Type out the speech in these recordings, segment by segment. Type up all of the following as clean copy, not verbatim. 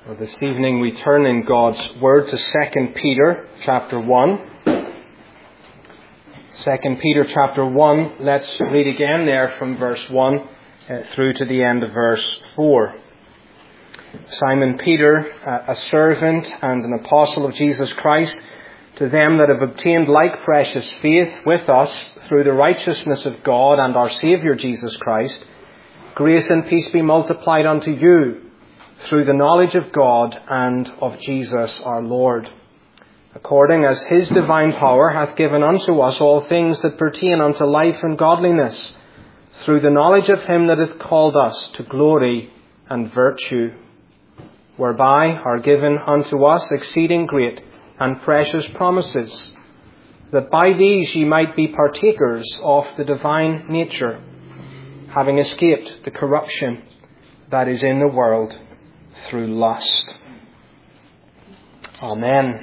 Well, this evening we turn in God's Word to 2 Peter chapter 1. 2 Peter chapter 1, let's read again there from verse 1 through to the end of verse 4. Simon Peter, a servant and an apostle of Jesus Christ, to them that have obtained like precious faith with us through the righteousness of God and our Saviour Jesus Christ, grace and peace be multiplied unto you through the knowledge of God and of Jesus our Lord, according as his divine power hath given unto us all things that pertain unto life and godliness, through the knowledge of him that hath called us to glory and virtue, whereby are given unto us exceeding great and precious promises, that by these ye might be partakers of the divine nature, having escaped the corruption that is in the world through lust. Amen.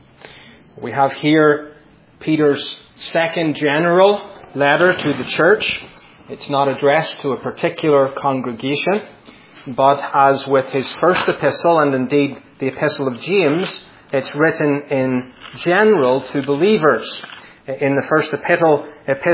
We have here Peter's second general letter to the church. It's not addressed to a particular congregation, but as with his first epistle, and indeed the epistle of James, it's written in general to believers. In the first epistle,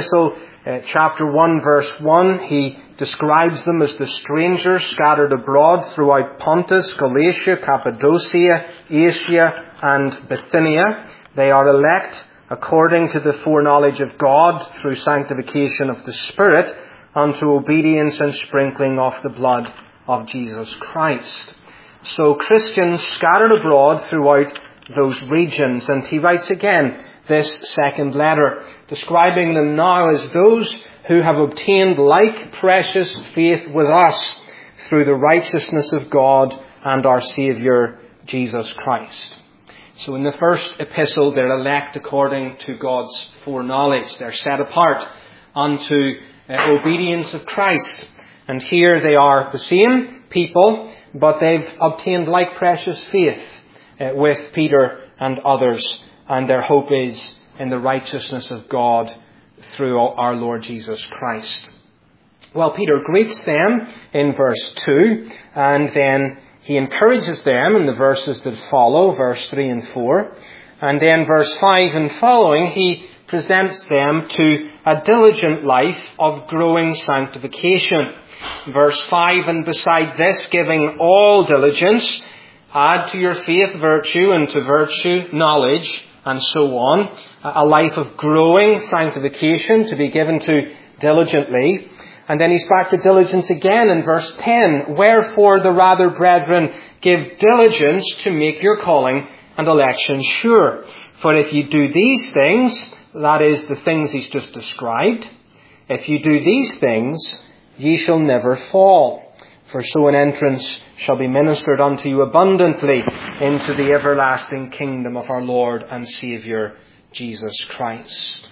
chapter 1, verse 1, he describes them as the strangers scattered abroad throughout Pontus, Galatia, Cappadocia, Asia, and Bithynia. They are elect according to the foreknowledge of God through sanctification of the Spirit unto obedience and sprinkling of the blood of Jesus Christ. So Christians scattered abroad throughout those regions. And he writes again this second letter, describing them now as those who have obtained like precious faith with us through the righteousness of God and our Saviour Jesus Christ. So in the first epistle, they're elect according to God's foreknowledge. They're set apart unto obedience of Christ. And here they are the same people, but they've obtained like precious faith with Peter and others. And their hope is in the righteousness of God through our Lord Jesus Christ. Well, Peter greets them in verse 2, and then he encourages them in the verses that follow, verse 3 and 4. And then verse 5 and following, he presents them to a diligent life of growing sanctification. Verse 5, and beside this, giving all diligence, add to your faith virtue, and to virtue knowledge, and so on. A life of growing sanctification to be given to diligently. And then he's back to diligence again in verse 10. Wherefore the rather, brethren, give diligence to make your calling and election sure. For if you do these things, that is the things he's just described, if you do these things, ye shall never fall. For so an entrance shall be ministered unto you abundantly into the everlasting kingdom of our Lord and Saviour, Jesus Christ.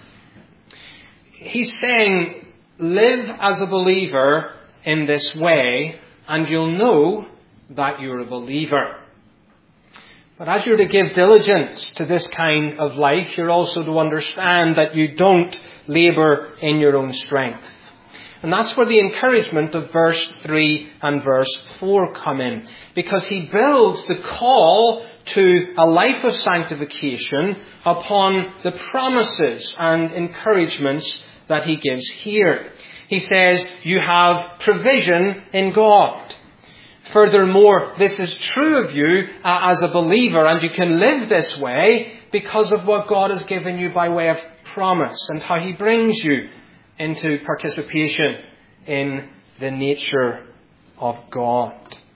He's saying, live as a believer in this way, and you'll know that you're a believer. But as you're to give diligence to this kind of life, you're also to understand that you don't labour in your own strength. And that's where the encouragement of verse 3 and verse 4 come in. Because he builds the call to a life of sanctification upon the promises and encouragements that he gives here. He says, you have provision in God. Furthermore, this is true of you as a believer, and you can live this way because of what God has given you by way of promise and how he brings you into participation in the nature of God.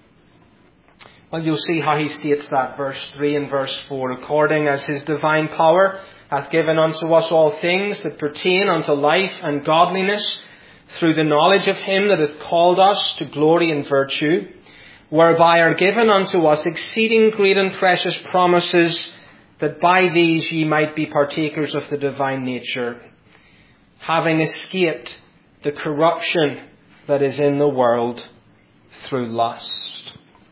Well, you'll see how he states that, verse 3 and verse 4. According as his divine power hath given unto us all things that pertain unto life and godliness, through the knowledge of him that hath called us to glory and virtue, whereby are given unto us exceeding great and precious promises, that by these ye might be partakers of the divine nature, having escaped the corruption that is in the world through lust.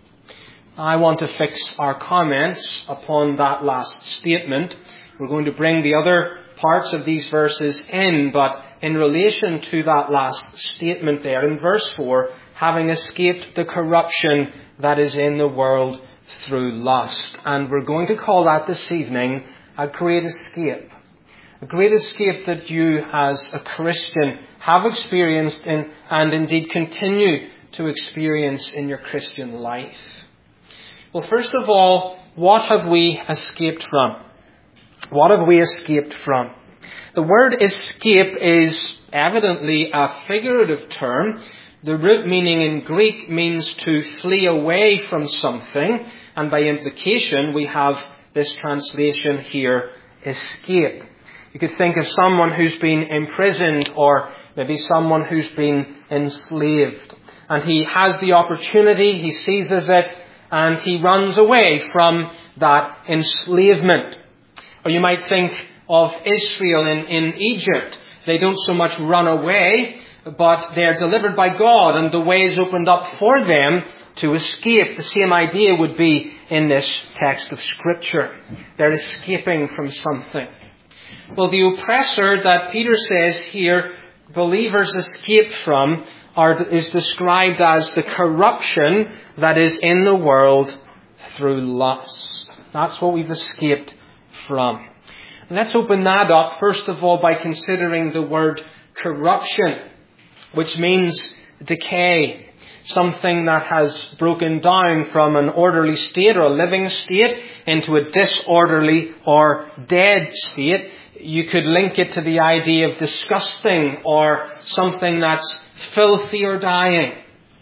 I want to fix our comments upon that last statement. We're going to bring the other parts of these verses in, but in relation to that last statement there in verse 4, having escaped the corruption that is in the world through lust. And we're going to call that this evening a great escape. A great escape that you as a Christian have experienced and indeed continue to experience in your Christian life. Well, first of all, what have we escaped from? What have we escaped from? The word escape is evidently a figurative term. The root meaning in Greek means to flee away from something, and by implication we have this translation here, escape. You could think of someone who's been imprisoned or maybe someone who's been enslaved. And he has the opportunity, he seizes it, and he runs away from that enslavement. Or you might think of Israel in Egypt. They don't so much run away, but they're delivered by God, and the way is opened up for them to escape. The same idea would be in this text of Scripture. They're escaping from something. Well, the oppressor that Peter says here believers escape from is described as the corruption that is in the world through lust. That's what we've escaped from. Let's open that up, first of all, by considering the word corruption, which means decay. Something that has broken down from an orderly state or a living state into a disorderly or dead state. You could link it to the idea of disgusting or something that's filthy or dying.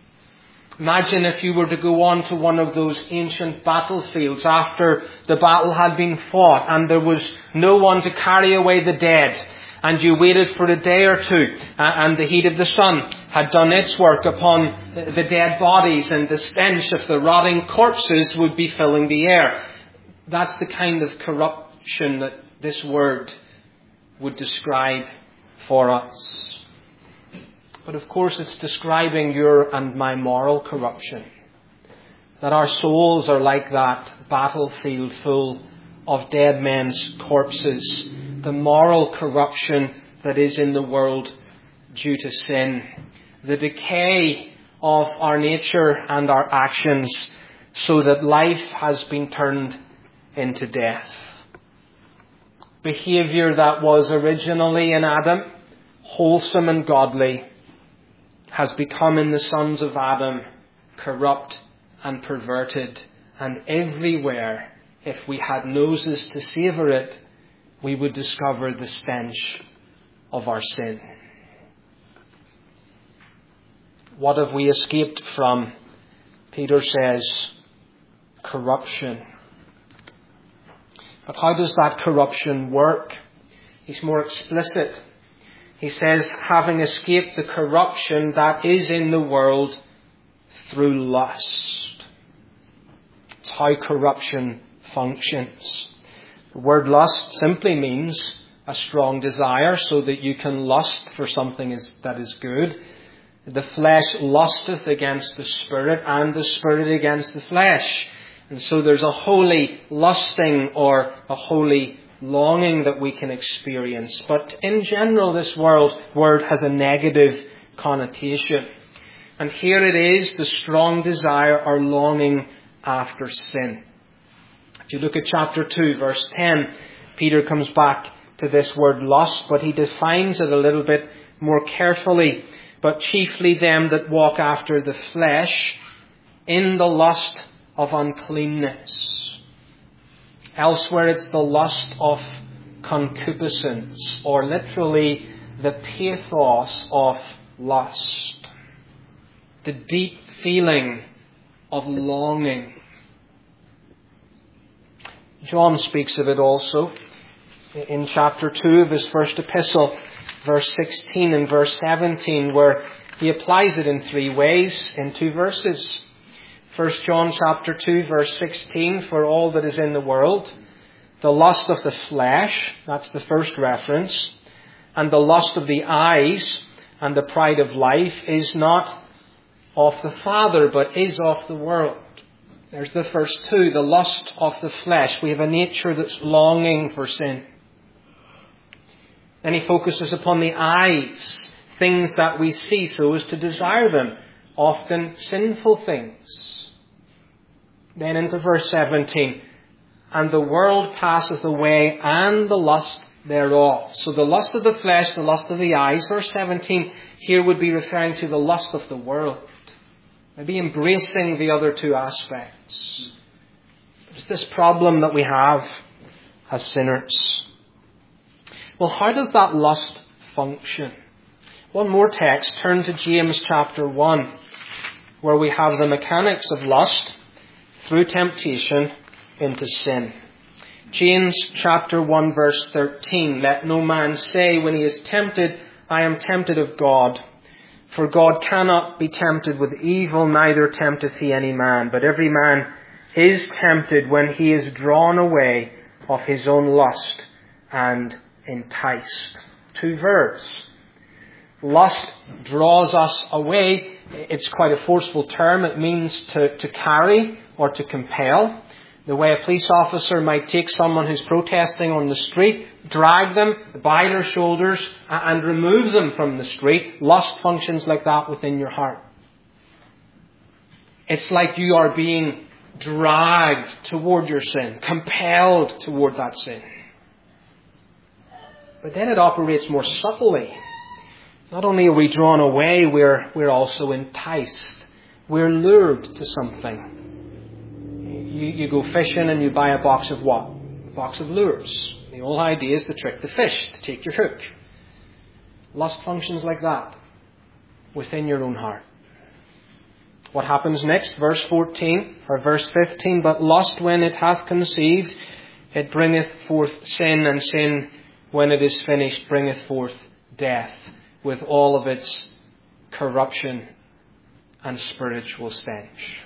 Imagine if you were to go on to one of those ancient battlefields after the battle had been fought and there was no one to carry away the dead, and you waited for a day or two and the heat of the sun had done its work upon the dead bodies and the stench of the rotting corpses would be filling the air. That's the kind of corruption that this word would describe for us. But of course it's describing your and my moral corruption. That our souls are like that battlefield full of dead men's corpses. The moral corruption that is in the world due to sin. The decay of our nature and our actions so that life has been turned into death. Behaviour that was originally in Adam, wholesome and godly, has become in the sons of Adam corrupt and perverted. And everywhere, if we had noses to savour it, we would discover the stench of our sin. What have we escaped from? Peter says, corruption. But how does that corruption work? He's more explicit. He says, having escaped the corruption that is in the world through lust. It's how corruption functions. The word lust simply means a strong desire so that you can lust for something that is good. The flesh lusteth against the spirit and the spirit against the flesh. And so there's a holy lusting or a holy longing that we can experience. But in general, this word has a negative connotation. And here it is, the strong desire or longing after sin. If you look at chapter 2, verse 10, Peter comes back to this word lust, but he defines it a little bit more carefully. But chiefly them that walk after the flesh in the lust of uncleanness. Elsewhere it's the lust of concupiscence, or literally the pathos of lust. The deep feeling of longing. John speaks of it also in chapter 2 of his first epistle, verse 16 and verse 17, where he applies it in three ways in two verses. 1 John chapter 2, verse 16, for all that is in the world, the lust of the flesh, that's the first reference, and the lust of the eyes and the pride of life is not of the Father, but is of the world. There's the first two, the lust of the flesh. We have a nature that's longing for sin. Then he focuses upon the eyes, things that we see so as to desire them, often sinful things. Then into verse 17. And the world passeth away, and the lust thereof. So the lust of the flesh, the lust of the eyes. Verse 17 here would be referring to the lust of the world. Maybe embracing the other two aspects. There's this problem that we have as sinners. Well, how does that lust function? One more text. Turn to James chapter 1, where we have the mechanics of lust through temptation into sin. James chapter 1 verse 13. Let no man say when he is tempted, I am tempted of God. For God cannot be tempted with evil, neither tempteth he any man. But every man is tempted when he is drawn away of his own lust and enticed. Two verbs. Lust draws us away. It's quite a forceful term. It means to carry or to compel. The way a police officer might take someone who's protesting on the street, drag them by their shoulders and remove them from the street. Lust functions like that within your heart. It's like you are being dragged toward your sin, compelled toward that sin. But then it operates more subtly. Not only are we drawn away, we're also enticed. We're lured to something. You go fishing and you buy a box of what? A box of lures. The whole idea is to trick the fish, to take your hook. Lust functions like that within your own heart. What happens next? Verse 14 or verse 15. But lust, when it hath conceived, it bringeth forth sin, and sin, when it is finished, bringeth forth death, with all of its corruption and spiritual stench.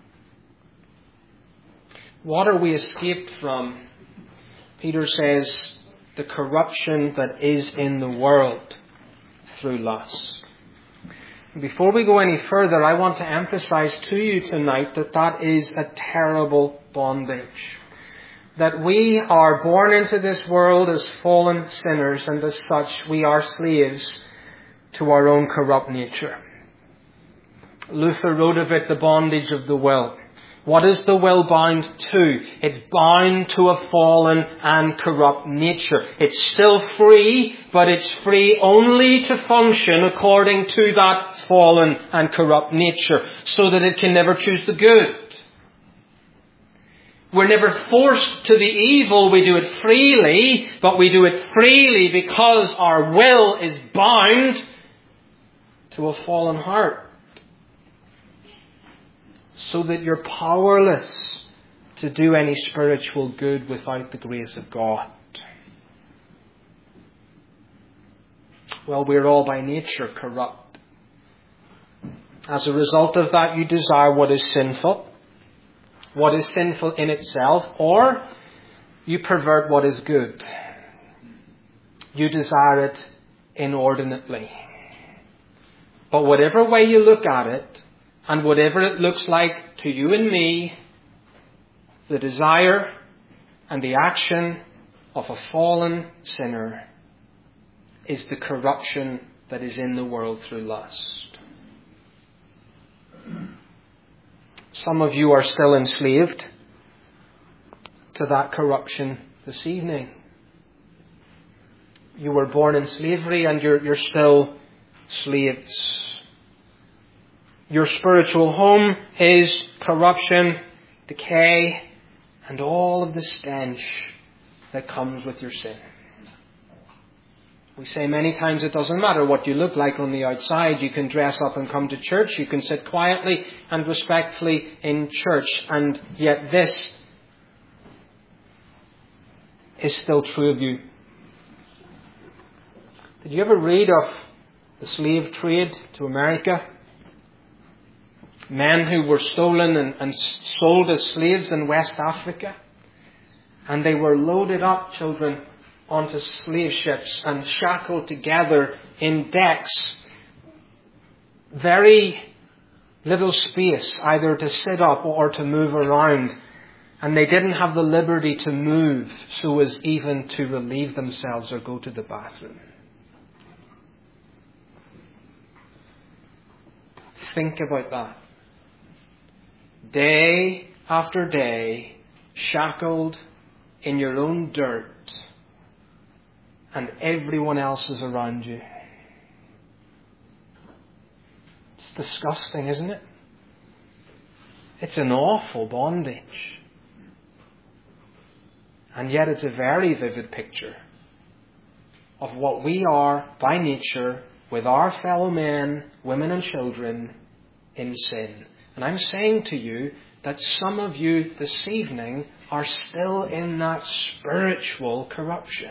What are we escaped from? Peter says, the corruption that is in the world through lust. Before we go any further, I want to emphasize to you tonight that is a terrible bondage. That we are born into this world as fallen sinners, and as such we are slaves to our own corrupt nature. Luther wrote of it, the bondage of the will. What is the will bound to? It's bound to a fallen and corrupt nature. It's still free, but it's free only to function according to that fallen and corrupt nature, so that it can never choose the good. We're never forced to the evil. We do it freely, but we do it freely because our will is bound to a fallen heart. So that you're powerless to do any spiritual good without the grace of God. Well, we're all by nature corrupt. As a result of that, you desire what is sinful in itself, or you pervert what is good. You desire it inordinately. But whatever way you look at it, and whatever it looks like to you and me, the desire and the action of a fallen sinner is the corruption that is in the world through lust. Some of you are still enslaved to that corruption this evening. You were born in slavery and you're still slaves. Your spiritual home is corruption, decay, and all of the stench that comes with your sin. We say many times it doesn't matter what you look like on the outside. You can dress up and come to church. You can sit quietly and respectfully in church. And yet this is still true of you. Did you ever read of the slave trade to America? Men who were stolen and sold as slaves in West Africa. And they were loaded up, children, onto slave ships and shackled together in decks. Very little space either to sit up or to move around. And they didn't have the liberty to move so as even to relieve themselves or go to the bathroom. Think about that. Day after day, shackled in your own dirt, and everyone else is around you. It's disgusting, isn't it? It's an awful bondage. And yet it's a very vivid picture of what we are by nature with our fellow men, women and children in sin. And I'm saying to you that some of you this evening are still in that spiritual corruption.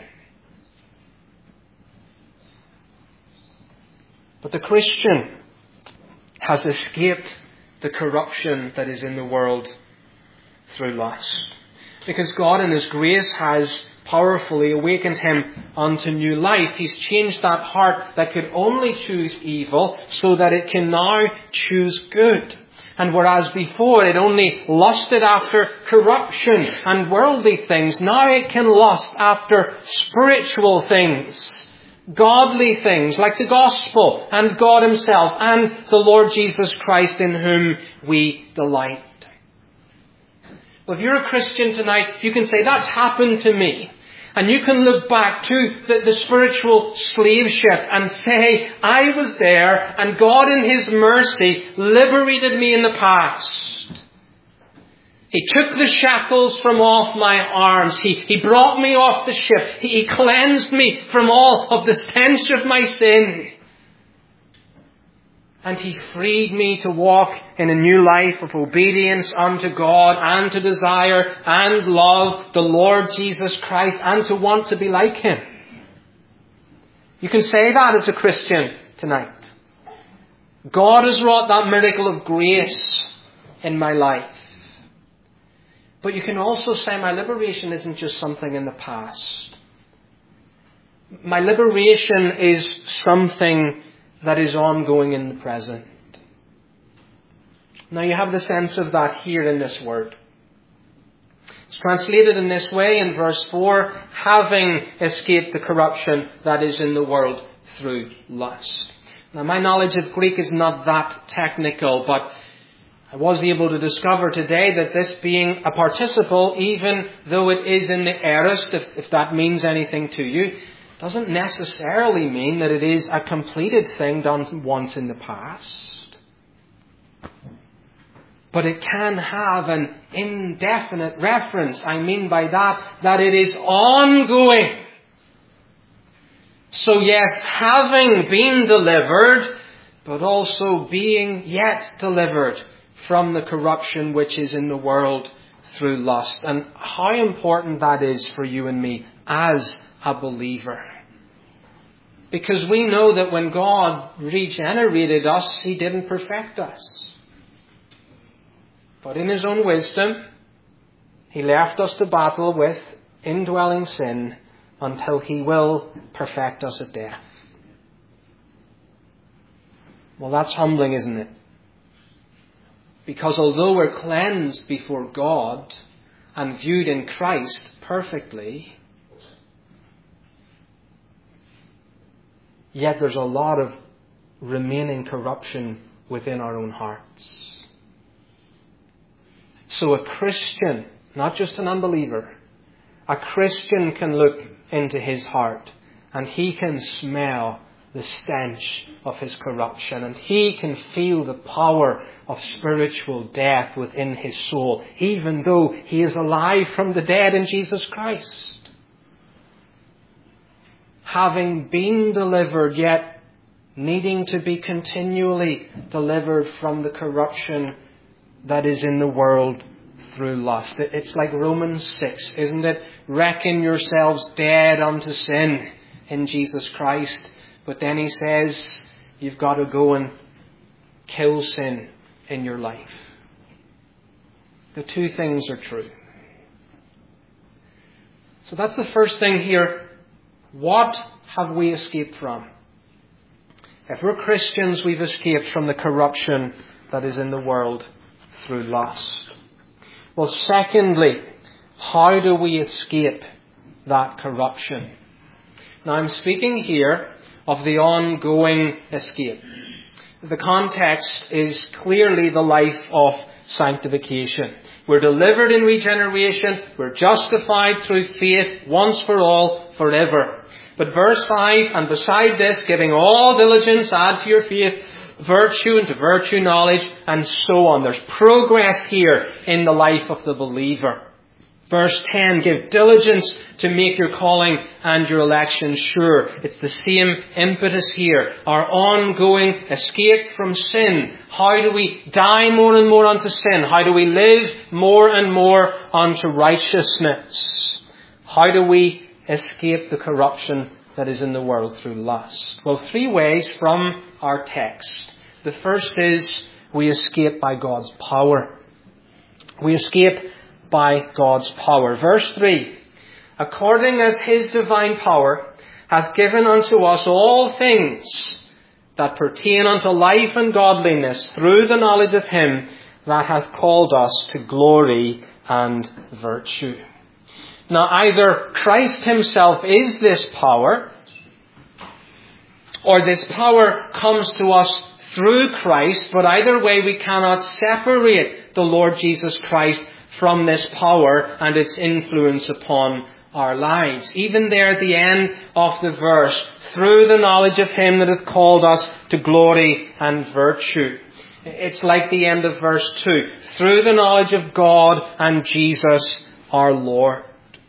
But the Christian has escaped the corruption that is in the world through lust. Because God in His grace has powerfully awakened him unto new life. He's changed that heart that could only choose evil so that it can now choose good. And whereas before it only lusted after corruption and worldly things, now it can lust after spiritual things, godly things like the gospel and God Himself and the Lord Jesus Christ in whom we delight. Well, if you're a Christian tonight, you can say, that's happened to me. And you can look back to the spiritual slave ship and say, I was there and God in His mercy liberated me in the past. He took the shackles from off my arms. He brought me off the ship. He cleansed me from all of the stench of my sin. And He freed me to walk in a new life of obedience unto God and to desire and love the Lord Jesus Christ and to want to be like Him. You can say that as a Christian tonight. God has wrought that miracle of grace in my life. But you can also say my liberation isn't just something in the past. My liberation is something that is ongoing in the present. Now you have the sense of that here in this word. It's translated in this way in verse 4, having escaped the corruption that is in the world through lust. Now my knowledge of Greek is not that technical, but I was able to discover today that this being a participle, even though it is in the aorist, if that means anything to you, doesn't necessarily mean that it is a completed thing done once in the past. But it can have an indefinite reference. I mean by that it is ongoing. So yes, having been delivered, but also being yet delivered from the corruption which is in the world through lust. And how important that is for you and me as a believer. Because we know that when God regenerated us, He didn't perfect us. But in His own wisdom, He left us to battle with indwelling sin until He will perfect us at death. Well, that's humbling, isn't it? Because although we're cleansed before God and viewed in Christ perfectly, yet there's a lot of remaining corruption within our own hearts. So a Christian, not just an unbeliever, a Christian can look into his heart and he can smell the stench of his corruption, and he can feel the power of spiritual death within his soul, even though he is alive from the dead in Jesus Christ. Having been delivered, yet needing to be continually delivered from the corruption that is in the world through lust. It's like Romans 6, isn't it? Reckon yourselves dead unto sin in Jesus Christ. But then he says, you've got to go and kill sin in your life. The two things are true. So that's the first thing here. What have we escaped from? If we're Christians, we've escaped from the corruption that is in the world through lust. Well, secondly, how do we escape that corruption? Now, I'm speaking here of the ongoing escape. The context is clearly the life of sanctification. We're delivered in regeneration. We're justified through faith once for all, forever. But verse 5, and beside this, giving all diligence, add to your faith virtue, and to virtue knowledge, and so on. There's progress here in the life of the believer. Verse 10, give diligence to make your calling and your election sure. It's the same impetus here. Our ongoing escape from sin. How do we die more and more unto sin? How do we live more and more unto righteousness? How do we escape the corruption that is in the world through lust? Well, 3 ways from our text. The first is we escape by God's power. We escape by God's power. Verse 3, according as his divine power hath given unto us all things that pertain unto life and godliness through the knowledge of him that hath called us to glory and virtue. Now, either Christ himself is this power, or this power comes to us through Christ, but either way we cannot separate the Lord Jesus Christ from this power and its influence upon our lives. Even there at the end of the verse, through the knowledge of him that hath called us to glory and virtue. It's like the end of verse 2. Through the knowledge of God and Jesus our Lord.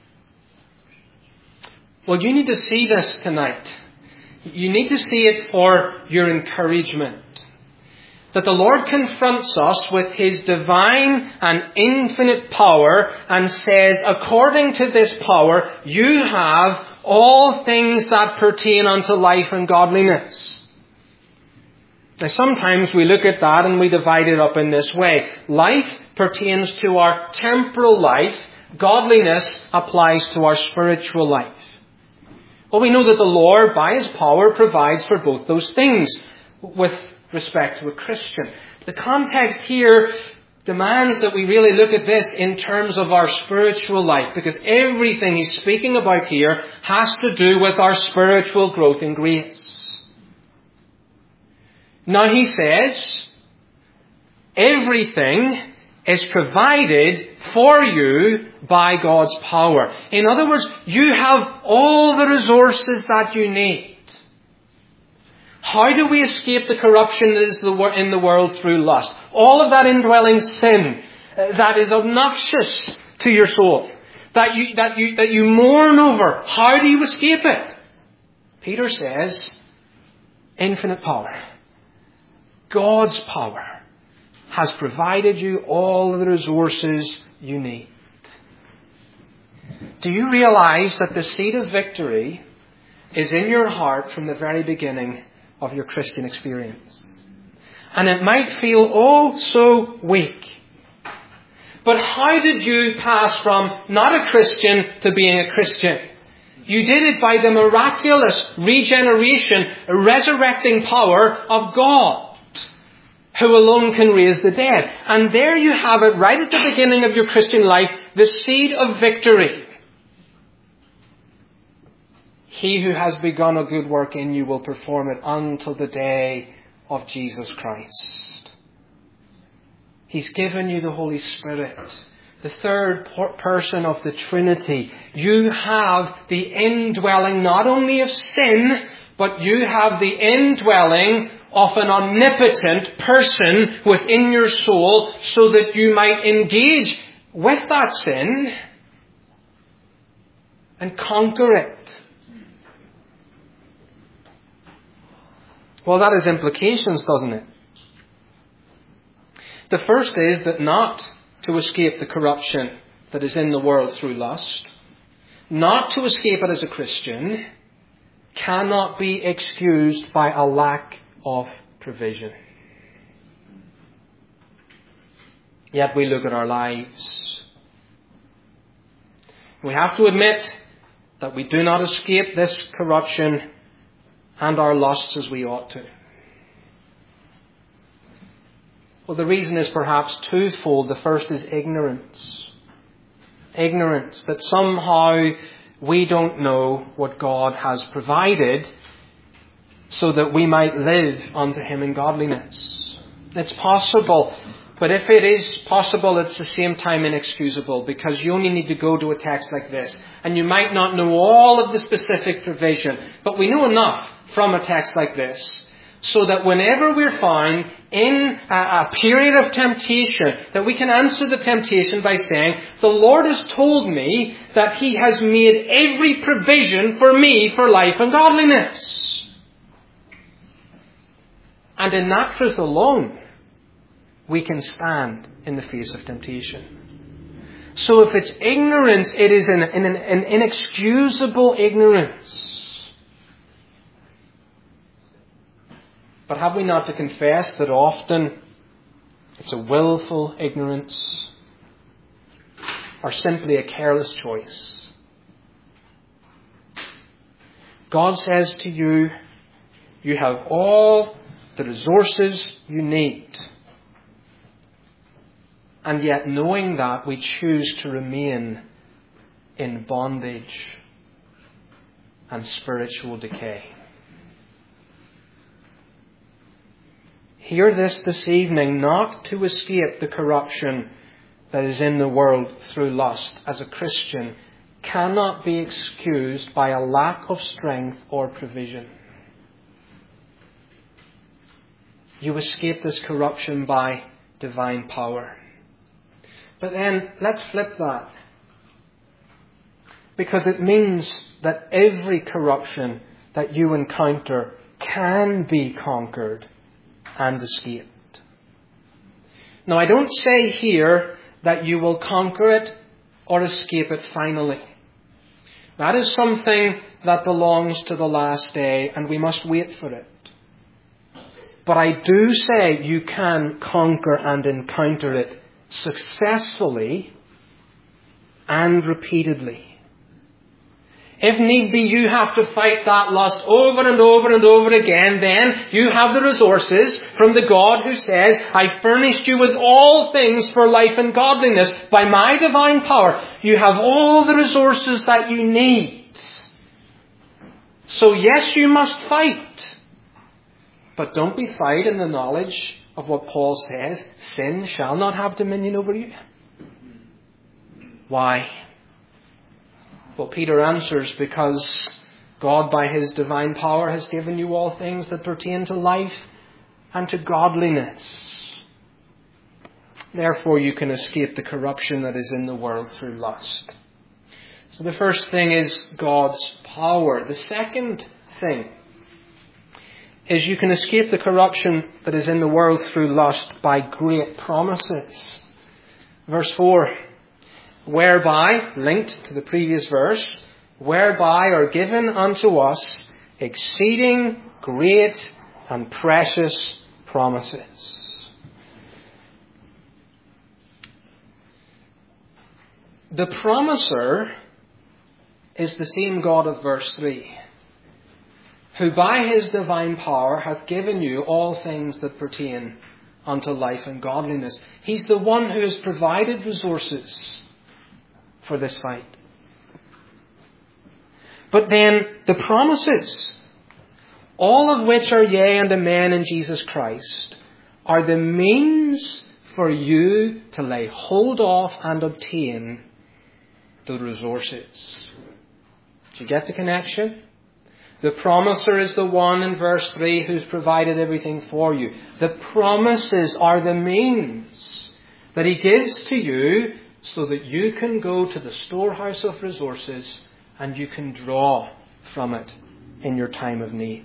Well, you need to see this tonight. You need to see it for your encouragement. That the Lord confronts us with his divine and infinite power and says, according to this power, you have all things that pertain unto life and godliness. Now, sometimes we look at that and we divide it up in this way. Life pertains to our temporal life. Godliness applies to our spiritual life. Well, we know that the Lord, by his power, provides for both those things with respect to a Christian. The context here demands that we really look at this in terms of our spiritual life, because everything he's speaking about here has to do with our spiritual growth in grace. Now he says, everything is provided for you by God's power. In other words, you have all the resources that you need. How do we escape the corruption that is in the world through lust? All of that indwelling sin that is obnoxious to your soul, that you mourn over. How do you escape it? Peter says, infinite power. God's power has provided you all of the resources you need. Do you realize that the seed of victory is in your heart from the very beginning of your Christian experience? And it might feel so weak. But how did you pass from not a Christian to being a Christian? You did it by the miraculous regeneration, resurrecting power of God, who alone can raise the dead. And there you have it right at the beginning of your Christian life, the seed of victory. He who has begun a good work in you will perform it until the day of Jesus Christ. He's given you the Holy Spirit, the third person of the Trinity. You have the indwelling not only of sin, but you have the indwelling of an omnipotent person within your soul, so that you might engage with that sin and conquer it. Well, that has implications, doesn't it? The first is that not to escape the corruption that is in the world through lust, not to escape it as a Christian, cannot be excused by a lack of provision. Yet we look at our lives. We have to admit that we do not escape this corruption and our lusts as we ought to. Well, the reason is perhaps twofold. The first is ignorance. Ignorance that somehow we don't know what God has provided so that we might live unto him in godliness. It's possible But if it is possible, it's at the same time inexcusable, because you only need to go to a text like this. And you might not know all of the specific provision, but we know enough from a text like this, so that whenever we're found in a period of temptation, that we can answer the temptation by saying, the Lord has told me that He has made every provision for me for life and godliness. And in that truth alone, we can stand in the face of temptation. So if it's ignorance, it is an inexcusable ignorance. But have we not to confess that often it's a willful ignorance, or simply a careless choice? God says to you, you have all the resources you need. And yet, knowing that, we choose to remain in bondage and spiritual decay. Hear this evening, not to escape the corruption that is in the world through lust as a Christian cannot be excused by a lack of strength or provision. You escape this corruption by divine power. But then, let's flip that. Because it means that every corruption that you encounter can be conquered and escaped. Now, I don't say here that you will conquer it or escape it finally. That is something that belongs to the last day, and we must wait for it. But I do say you can conquer and encounter it successfully and repeatedly. If need be, you have to fight that lust over and over and over again, then you have the resources from the God who says, I furnished you with all things for life and godliness by my divine power. You have all the resources that you need. So yes, you must fight. But don't be fight in the knowledge of what Paul says, sin shall not have dominion over you. Why? Well, Peter answers, because God by His divine power has given you all things that pertain to life and to godliness. Therefore you can escape the corruption that is in the world through lust. So the first thing is God's power. The second thing is you can escape the corruption that is in the world through lust by great promises. Verse 4, whereby, linked to the previous verse, whereby are given unto us exceeding great and precious promises. The promiser is the same God of verse 3, who by His divine power hath given you all things that pertain unto life and godliness. He's the one who has provided resources for this fight. But then the promises, all of which are yea and amen in Jesus Christ, are the means for you to lay hold of and obtain the resources. Do you get the connection? The promiser is the one in verse 3 who's provided everything for you. The promises are the means that He gives to you so that you can go to the storehouse of resources and you can draw from it in your time of need.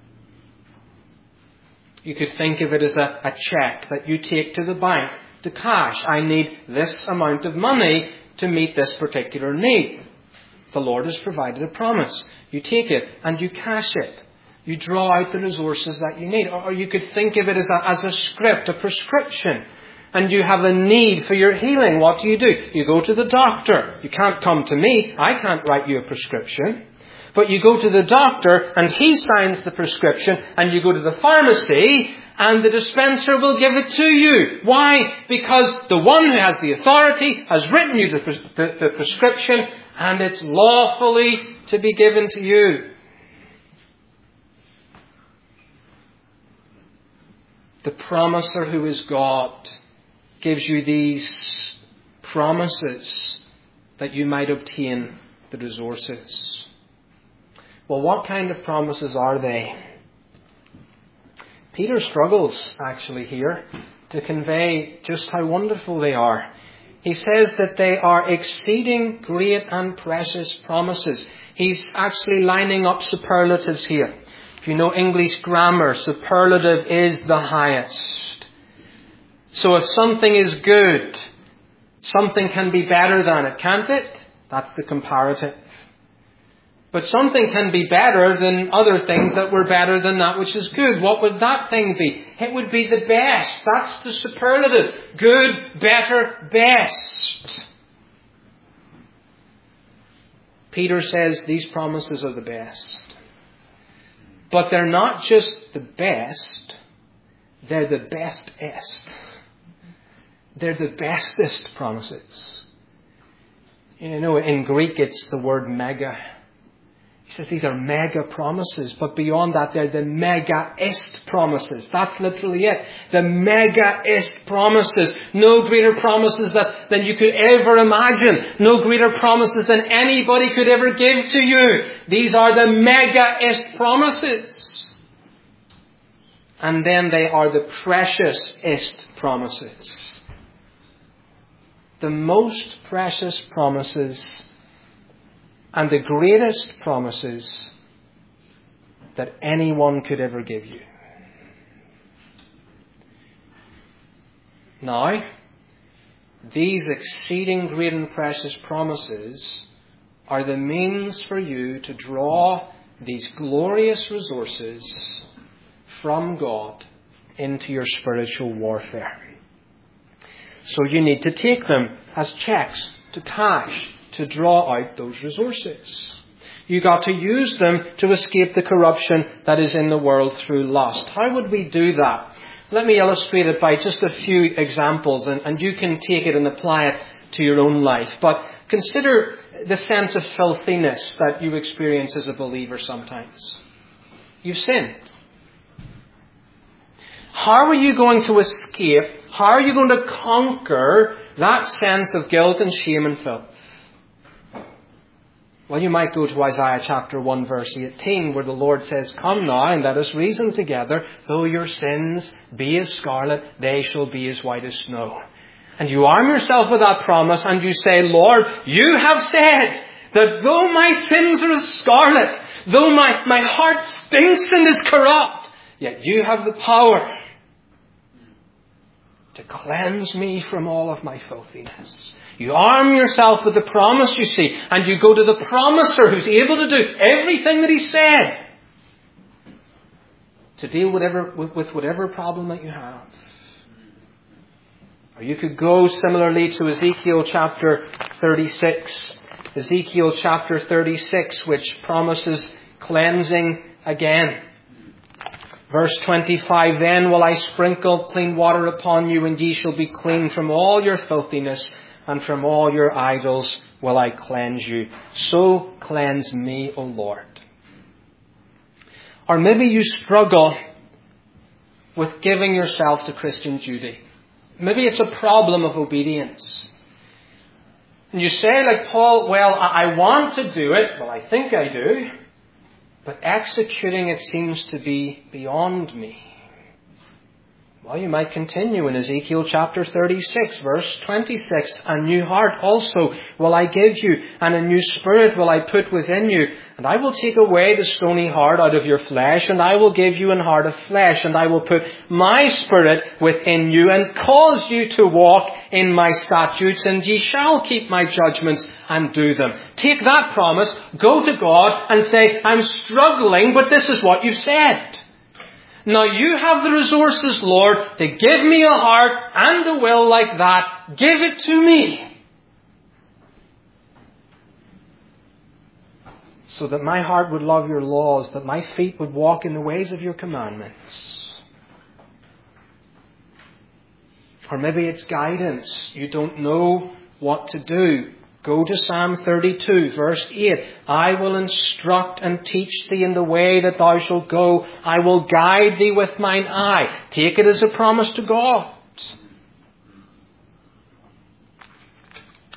You could think of it as a check that you take to the bank to cash. I need this amount of money to meet this particular need. The Lord has provided a promise. You take it and you cash it. You draw out the resources that you need. Or you could think of it as a script, a prescription. And you have a need for your healing. What do? You go to the doctor. You can't come to me. I can't write you a prescription. But you go to the doctor and he signs the prescription, and you go to the pharmacy and the dispenser will give it to you. Why? Because the one who has the authority has written you the prescription, and it's lawfully to be given to you. The promiser, who is God, gives you these promises that you might obtain the resources. Well, what kind of promises are they? Peter struggles, actually, here to convey just how wonderful they are. He says that they are exceeding great and precious promises. He's actually lining up superlatives here. If you know English grammar, superlative is the highest. So if something is good, something can be better than it, can't it? That's the comparative. But something can be better than other things that were better than that which is good. What would that thing be? It would be the best. That's the superlative. Good, better, best. Peter says these promises are the best. But they're not just the best. They're the bestest. They're the bestest promises. You know, in Greek it's the word mega. He says these are mega promises, but beyond that they're the mega-est promises. That's literally it. The mega-est promises. No greater promises than you could ever imagine. No greater promises than anybody could ever give to you. These are the mega-est promises. And then they are the precious-est promises. The most precious promises and the greatest promises that anyone could ever give you. Now, these exceeding great and precious promises are the means for you to draw these glorious resources from God into your spiritual warfare. So you need to take them as checks to cash to draw out those resources. You got to use them to escape the corruption that is in the world through lust. How would we do that? Let me illustrate it by just a few examples, and you can take it and apply it to your own life. But consider the sense of filthiness that you experience as a believer sometimes. You've sinned. How are you going to escape? How are you going to conquer that sense of guilt and shame and filth? Well, you might go to Isaiah chapter 1 verse 18 where the Lord says, "Come now and let us reason together. Though your sins be as scarlet, they shall be as white as snow." And you arm yourself with that promise and you say, "Lord, you have said that though my sins are as scarlet, though my heart stinks and is corrupt, yet you have the power to cleanse me from all of my filthiness." You arm yourself with the promise, you see, and you go to the promiser who's able to do everything that he said to deal with whatever problem that you have. Or you could go similarly to Ezekiel chapter 36. Ezekiel chapter 36, which promises cleansing again. Verse 25, "Then will I sprinkle clean water upon you, and ye shall be clean from all your filthiness, and from all your idols will I cleanse you. So cleanse me, O Lord." Or maybe you struggle with giving yourself to Christian duty. Maybe it's a problem of obedience. And you say, like Paul, "Well, I want to do it. Well, I think I do. But executing it seems to be beyond me." Well, you might continue in Ezekiel chapter 36, verse 26. "A new heart also will I give you, and a new spirit will I put within you. And I will take away the stony heart out of your flesh, and I will give you an heart of flesh. And I will put my spirit within you, and cause you to walk in my statutes, and ye shall keep my judgments and do them." Take that promise, go to God and say, "I'm struggling, but this is what you've said. Now you have the resources, Lord, to give me a heart and a will like that. Give it to me, so that my heart would love your laws, that my feet would walk in the ways of your commandments." Or maybe it's guidance. You don't know what to do. Go to Psalm 32, verse 8. "I will instruct and teach thee in the way that thou shalt go. I will guide thee with mine eye." Take it as a promise to God.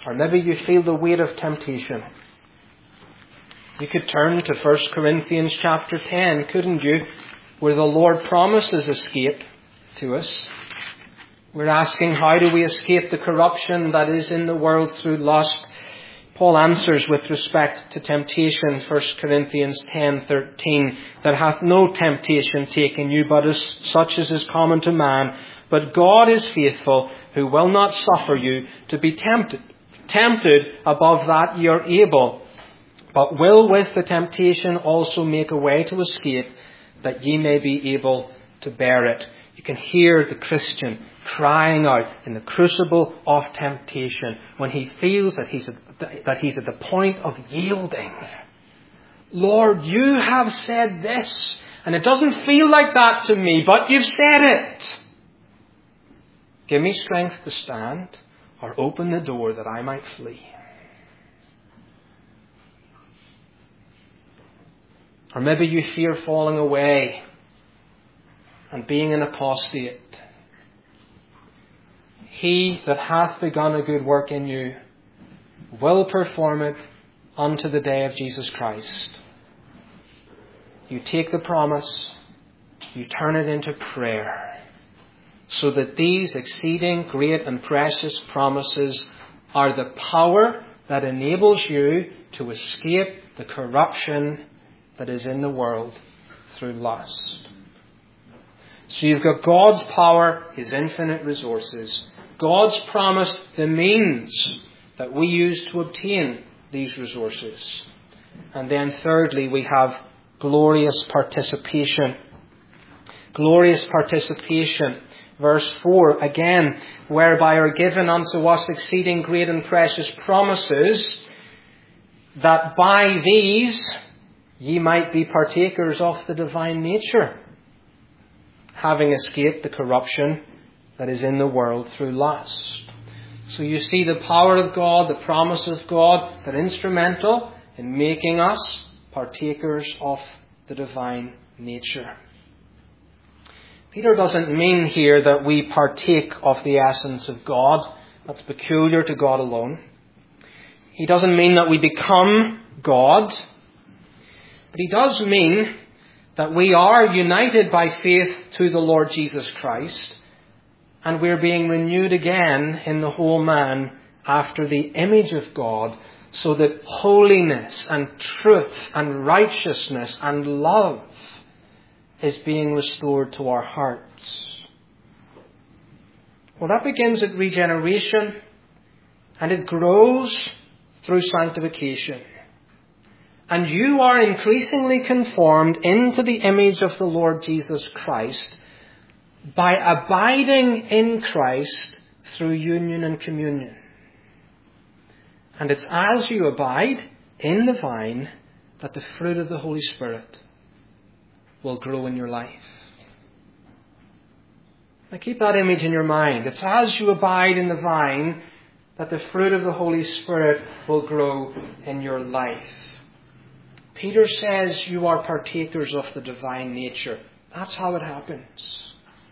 Or maybe you feel the weight of temptation. You could turn to 1 Corinthians chapter 10, couldn't you? Where the Lord promises escape to us. We're asking, how do we escape the corruption that is in the world through lust? Paul answers with respect to temptation, 1 Corinthians 10:13, that hath no temptation taken you, but as such as is common to man. But God is faithful, who will not suffer you to be tempted above that ye are able, but will with the temptation also make a way to escape, that ye may be able to bear it. You can hear the Christian crying out in the crucible of temptation when he feels that he's at the point of yielding. Lord, you have said this, and it doesn't feel like that to me, but you've said it. Give me strength to stand, or open the door that I might flee. Or maybe you fear falling away and being an apostate. He that hath begun a good work in you will perform it unto the day of Jesus Christ. You take the promise, you turn it into prayer, so that these exceeding great and precious promises are the power that enables you to escape the corruption that is in the world through lust. So you've got God's power, His infinite resources. God's promise, the means that we use to obtain these resources. And then thirdly, we have glorious participation. Glorious participation. Verse 4, again, whereby are given unto us exceeding great and precious promises, that by these ye might be partakers of the divine nature, having escaped the corruption that is in the world through lust. So you see the power of God, the promise of God, that are instrumental in making us partakers of the divine nature. Peter doesn't mean here that we partake of the essence of God. That's peculiar to God alone. He doesn't mean that we become God. But he does mean that we are united by faith to the Lord Jesus Christ, and we're being renewed again in the whole man after the image of God, so that holiness and truth and righteousness and love is being restored to our hearts. Well, that begins at regeneration, and it grows through sanctification. And you are increasingly conformed into the image of the Lord Jesus Christ by abiding in Christ through union and communion. And it's as you abide in the vine that the fruit of the Holy Spirit will grow in your life. Now keep that image in your mind. It's as you abide in the vine that the fruit of the Holy Spirit will grow in your life. Peter says you are partakers of the divine nature. That's how it happens.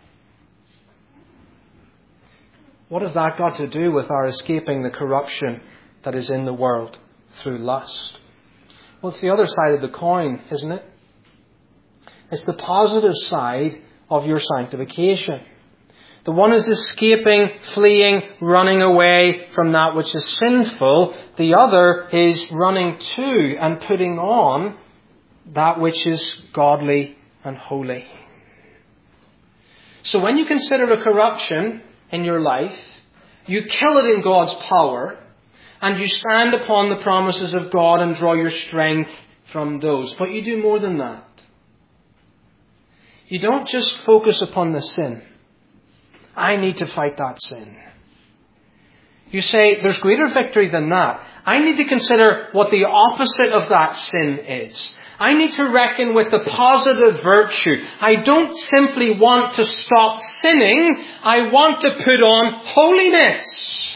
What has that got to do with our escaping the corruption that is in the world through lust? Well, it's the other side of the coin, isn't it? It's the positive side of your sanctification. The one is escaping, fleeing, running away from that which is sinful. The other is running to and putting on that which is godly and holy. So when you consider a corruption in your life, you kill it in God's power, and you stand upon the promises of God and draw your strength from those. But you do more than that. You don't just focus upon the sin. I need to fight that sin. You say, there's greater victory than that. I need to consider what the opposite of that sin is. I need to reckon with the positive virtue. I don't simply want to stop sinning. I want to put on holiness.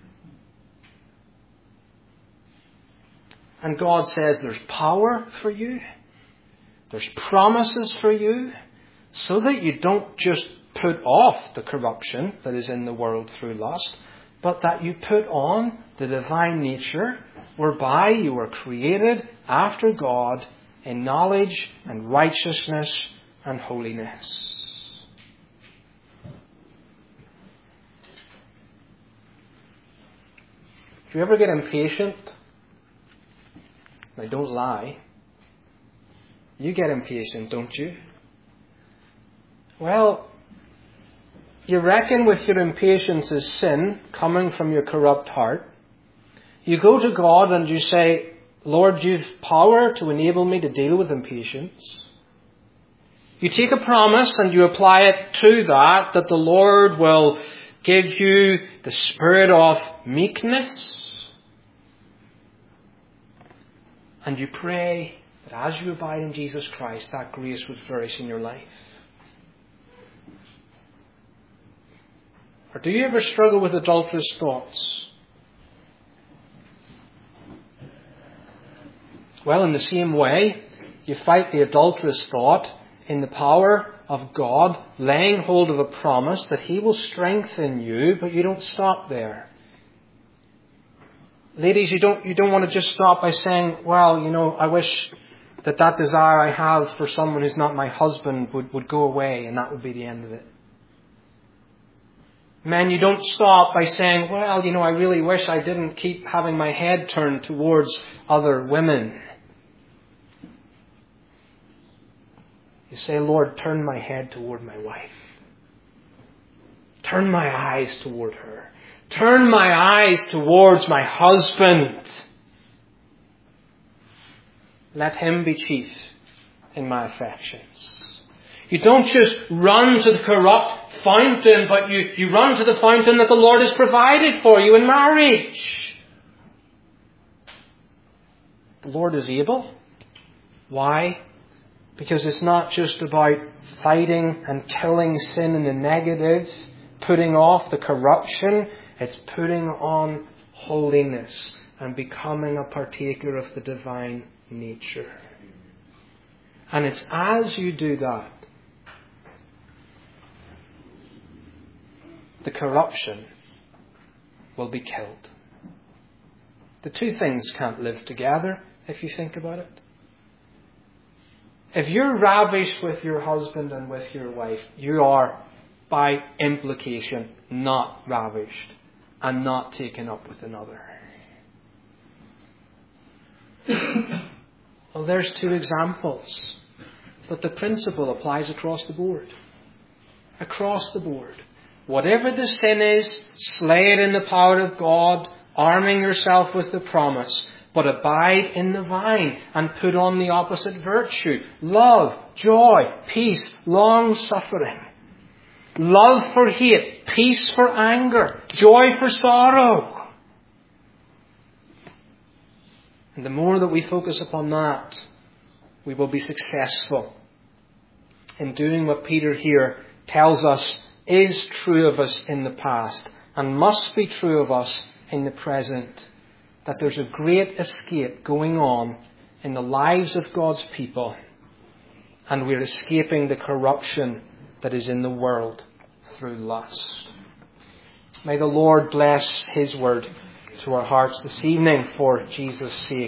And God says there's power for you. There's promises for you. So that you don't just put off the corruption that is in the world through lust. but that you put on the divine nature whereby you were created after God in knowledge and righteousness and holiness. Do you ever get impatient? Now, don't lie. You get impatient, don't you? Well, you reckon with your impatience is sin coming from your corrupt heart. You go to God and you say, Lord, you've power to enable me to deal with impatience. You take a promise and you apply it to that the Lord will give you the spirit of meekness. And you pray that as you abide in Jesus Christ, that grace would flourish in your life. Or do you ever struggle with adulterous thoughts? Well, in the same way, you fight the adulterous thought in the power of God, laying hold of a promise that He will strengthen you, but you don't stop there. Ladies, you don't want to just stop by saying, well, I wish that desire I have for someone who's not my husband would go away, and that would be the end of it. Men, you don't stop by saying, well, I really wish I didn't keep having my head turned towards other women. You say, Lord, turn my head toward my wife. Turn my eyes toward her. Turn my eyes towards my husband. Let him be chief in my affections. You don't just run to the corrupt fountain, but you run to the fountain that the Lord has provided for you in marriage. The Lord is able. Why? Because it's not just about fighting and killing sin in the negative, putting off the corruption. It's putting on holiness and becoming a partaker of the divine nature. And it's as you do that, the corruption will be killed. The two things can't live together if you think about it. If you're ravished with your husband and with your wife, you are, by implication, not ravished and not taken up with another. Well, there's two examples. But the principle applies across the board. Across the board. Whatever the sin is, slay it in the power of God, arming yourself with the promise. But abide in the vine and put on the opposite virtue. Love, joy, peace, long-suffering. Love for hate, peace for anger, joy for sorrow. And the more that we focus upon that, we will be successful in doing what Peter here tells us is true of us in the past and must be true of us in the present. That there's a great escape going on in the lives of God's people, and we're escaping the corruption that is in the world through lust. May the Lord bless His word to our hearts this evening for Jesus' sake.